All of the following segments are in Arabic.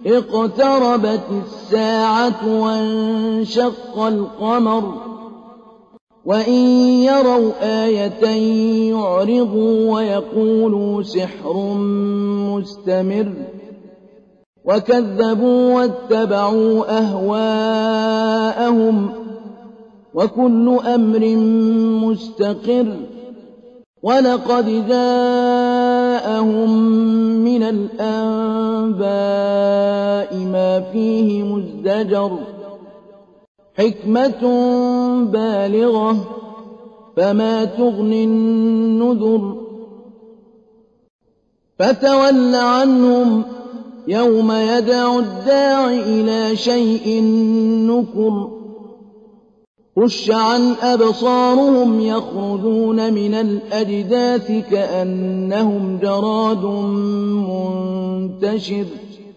اقتربت الساعة وانشق القمر وإن يروا آية يعرضوا ويقولوا سحر مستمر وكذبوا واتبعوا أهواءهم وكل أمر مستقر ولقد جاءهم من الأنباء ما فيه مزدجر حكمة بالغة فما تغني النذر فتول عنهم يوم يدعو الداع إلى شيء نكر خش عن أبصارهم يخرجون من الأجداث كأنهم جراد منتشر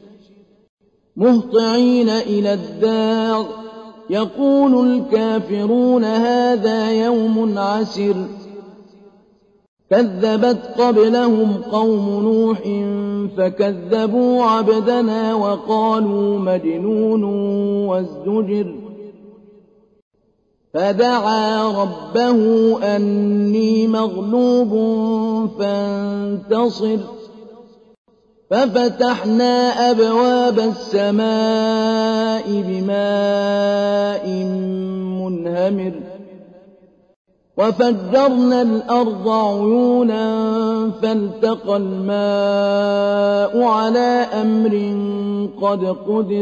مهطعين إلى الداع يقول الكافرون هذا يوم عسر كذبت قبلهم قوم نوح فكذبوا عبدنا وقالوا مجنون وازدجر فدعا ربه أني مغلوب فانتصر ففتحنا أبواب السماء بماء منهمر وفجرنا الأرض عيونا فالتقى الماء على أمر قد قدر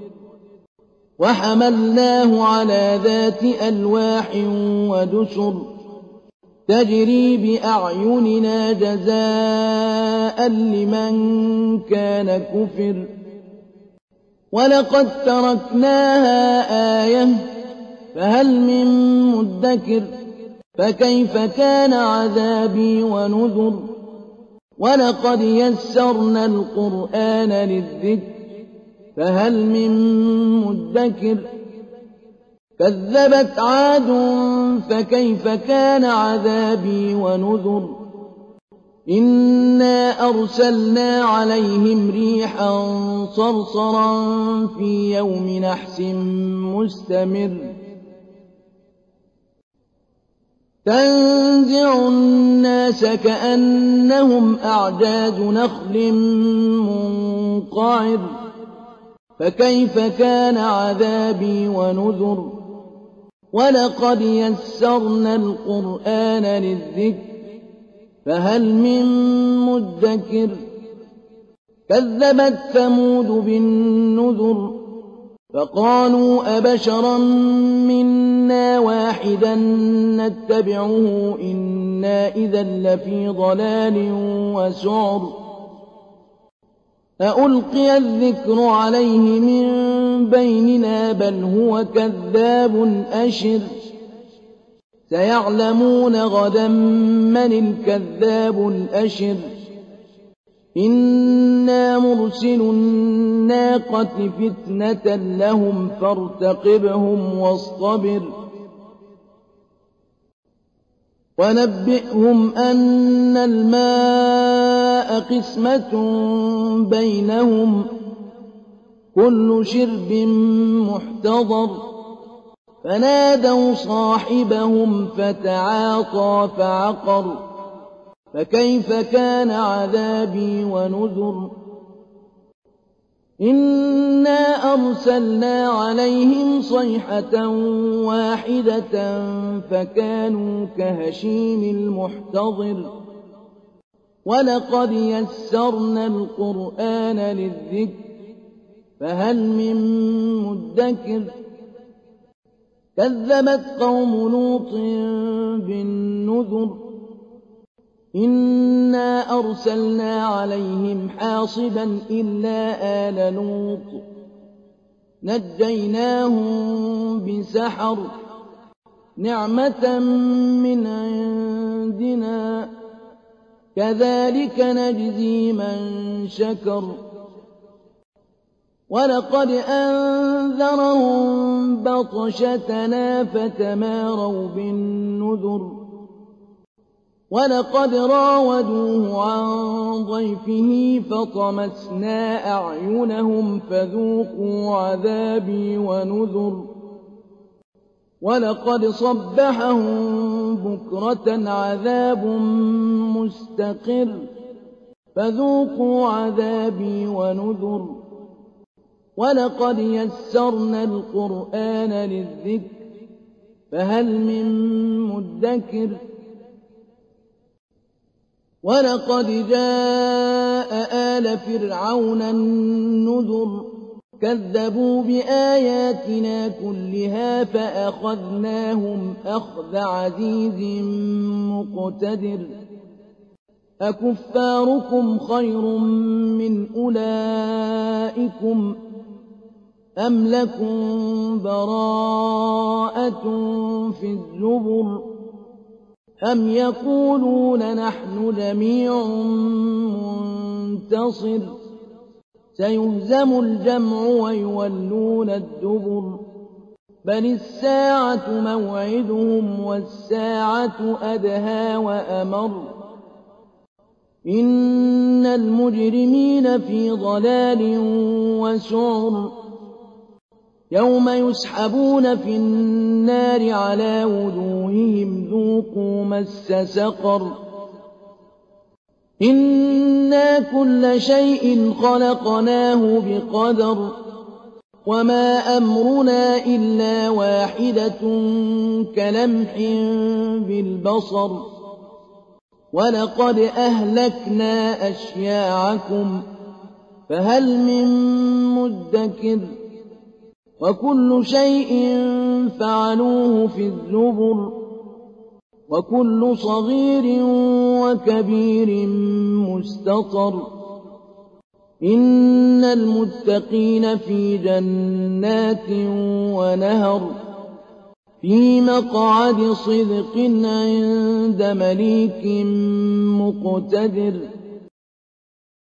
وحملناه على ذات ألواح ودسر تجري بأعيننا جزاء لمن كان كفر ولقد تركناها آية فهل من مدكر فكيف كان عذابي ونذر ولقد يسرنا القرآن للذكر فهل من مدكر كذبت عاد فكيف كان عذابي ونذر إنا أرسلنا عليهم ريحا صرصرا في يوم نحس مستمر تنزع الناس كأنهم أعجاز نخل منقعر فكيف كان عذابي ونذر ولقد يسرنا القرآن للذكر فهل من مدكر كذبت ثمود بالنذر فقالوا أبشرا منا واحدا نتبعه إنا إذا لفي ضلال وسعر أألقي الذكر عليه من بيننا بل هو كذاب أشر سيعلمون غدا من الكذاب الأشر إنا مرسل الناقة فتنة لهم فارتقبهم واصطبر ونبئهم أن الماء قسمة بينهم كل شرب محتضر فنادوا صاحبهم فتعاطى فعقر فكيف كان عذابي ونذر إنا أرسلنا عليهم صيحة واحدة فكانوا كهشيم المحتضر ولقد يسرنا القرآن للذكر فهل من مدكر كذبت قوم لوط بالنذر إنا أرسلنا عليهم حاصبا إلا آل لوط نجيناهم بسحر نعمة من عندنا كذلك نجزي من شكر ولقد أنذرهم بطشتنا فتماروا بالنذر وَلَقَدْ رَاوَدُوهُ عَن ضَيْفِهِ فَطَمَسْنَا أَعْيُنَهُمْ فَذُوقُوا عَذَابِي وَنُذُرِ وَلَقَدْ صَبَّحَهُم بُكْرَةً عَذَابٌ مُّسْتَقِرٌّ فَذُوقُوا عَذَابِي وَنُذُرِ وَلَقَدْ يَسَّرْنَا الْقُرْآنَ لِلذِّكْرِ فَهَلْ مِن مُّدَّكِرٍ وَلَقَدْ جَاءَ آلَ فِرْعَوْنَ النُّذُرُ كَذَّبُوا بِآيَاتِنَا كُلِّهَا فَأَخَذْنَاهُمْ أَخْذَ عَزِيزٍ مُّقْتَدِرٍ أَكُفَّارُكُمْ خَيْرٌ مِّنْ أُولَٰئِكُمْ أَمْ لَكُم بَرَاءَةٌ فِي الزُّبُرِ أَمْ يَقُولُونَ نَحْنُ جَمِيعٌ مُّنتَصِرٌ سَيُهْزَمُ الْجَمْعُ وَيُوَلُّونَ الدُّبُرَ بَلِ السَّاعَةُ مَوْعِدُهُمْ وَالسَّاعَةُ أَدْهَىٰ وَأَمَرُّ إِنَّ الْمُجْرِمِينَ فِي ضَلَالٍ وَسُعُرٍ يَوْمَ يُسْحَبُونَ فِي النَّارِ عَلَىٰ وُجُوهِهِمْ ذُوقُوا مَسَّ سَقَرَ إِنَّا كُلَّ شَيْءٍ خَلَقْنَاهُ بِقَدَرٍ وَمَا أَمْرُنَا إِلَّا وَاحِدَةٌ كَلَمْحٍ بِالْبَصَرِ وَلَقَدْ أَهْلَكْنَا أَشْيَاعَكُمْ فَهَلْ مِن مُّدَّكِرٍ وَكُلُّ شَيْءٍ فَعَلُوهُ فِي الزُّبُرِ وَكُلُّ صَغِيرٍ وَكَبِيرٍ مُّسْتَطَرٌ إِنَّ الْمُتَّقِينَ فِي جَنَّاتٍ وَنَهَرٍ فِي مَقْعَدِ صِدْقٍ عِندَ مَلِيكٍ مُّقْتَدِرٍ